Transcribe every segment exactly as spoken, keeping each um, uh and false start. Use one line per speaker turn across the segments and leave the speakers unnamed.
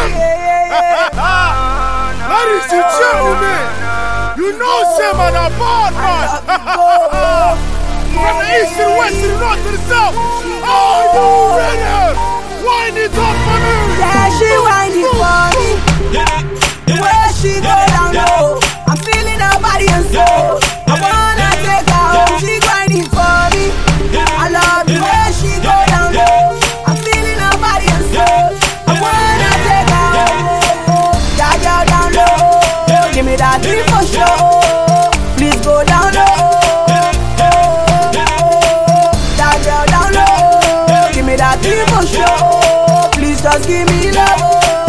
Ladies and gentlemen, you know Sam and a bad man. From the east to the west to the north to the south. Are you ready? Wind it up for me.
Yeah, she wind it for me. The way she go down low, I'm feeling her body and soul. I wanna take her home. She grinding for me. I love the way she go down low. I'm feeling her body and soul. I wanna take her home. That girl down low, give me that three for sure. Please go down low. That girl down low, give me that three for sure. Please just give me love.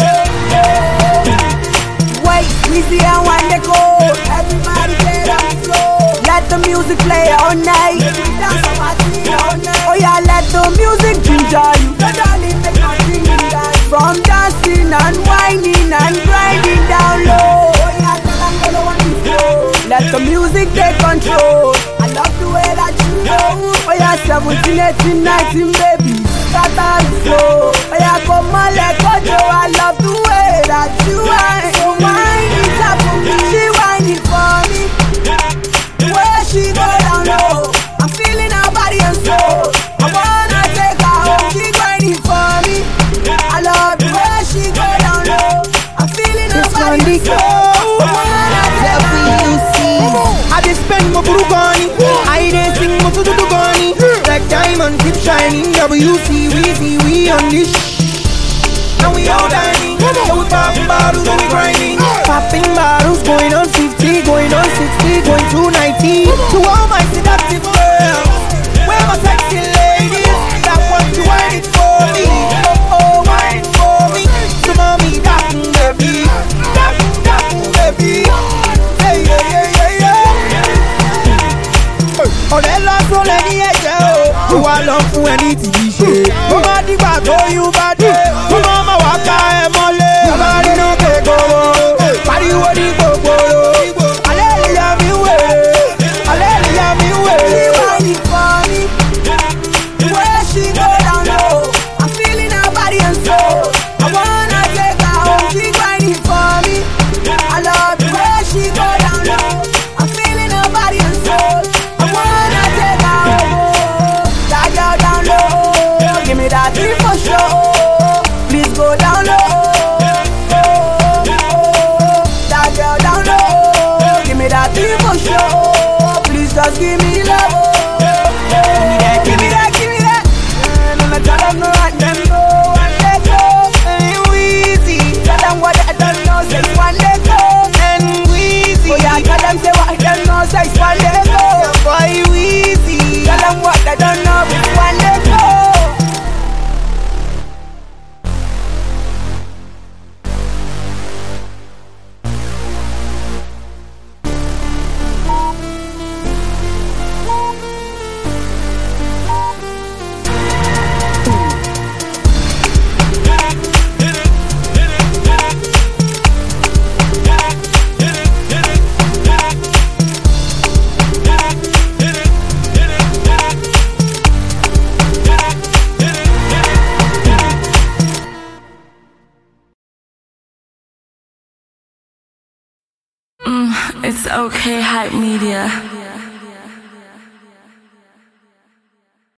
Wait, we see her when they go. Everybody get on the floor. Let the music play all night. Dance on my feet all night. Oh yeah, let the music ginger you. The darling make my singing dance. From dancing and whining and grinding down low. Oh yeah, tell them they don't want to flow. Let the music take control. I love the way that you know. Oh yeah, seventeen, eighteen, nineteen, baby. Scatter the flow. Oh yeah, come on, let go, Joe. I love the way that you whine. So whine it up for me. She whine it for me. The way she go down low, I'm feeling her body and soul. I wanna take her home. She whining for me. I love the way she go down low. I'm feeling her body and soul. I wanna take her home.
I just spend my Burugani. I didn't sing my Tudugani. Like diamond keep shining. W C, we see, we on this. And we all dining. So we popping bottles and we grinding. Popping bottles, going on fifty, going on sixty, going to ninety. To all my seductive girls, where my sexy ladies that want to wine it for me. Oh, oh, wine it for me. So mommy, that baby, that, that baby. Hey, yeah, yeah, yeah, yeah. Ọ̀rẹ́ lọ́sùn lẹ́ni ẹ̀jẹ̀ o, ó wá lọ fún ẹni tí kì í ṣe. Ó má dìgbà tó yún bá dé, ó má má wá ká ẹ mọ́lé. Bàbá nínú kékeré, pariwo ní gbogbo. Alẹ́ ìyá mi wèrè, alẹ́ ìyá mi wèrè.
She whine it for me. The way she go down low, I'm feeling her body and soul. I wanna take her home. She whining for me. I love the way she go down low. I'm feeling her body and soul. I wanna take her home. That girl down low, give me that three for sure. Please go down low. That girl down low, give me that three for sure. Please just give me love. Give me that, give me that, give me that. And I'ma tell them no right them go and they go. And Weezy, tell them what they don't know, say one they go.
And Weezy,
Oh yeah, tell them say what they don't know, say one they go.
boy Weezy.
Tell them what they don't know, which one they go.
It's okay, Hype Media.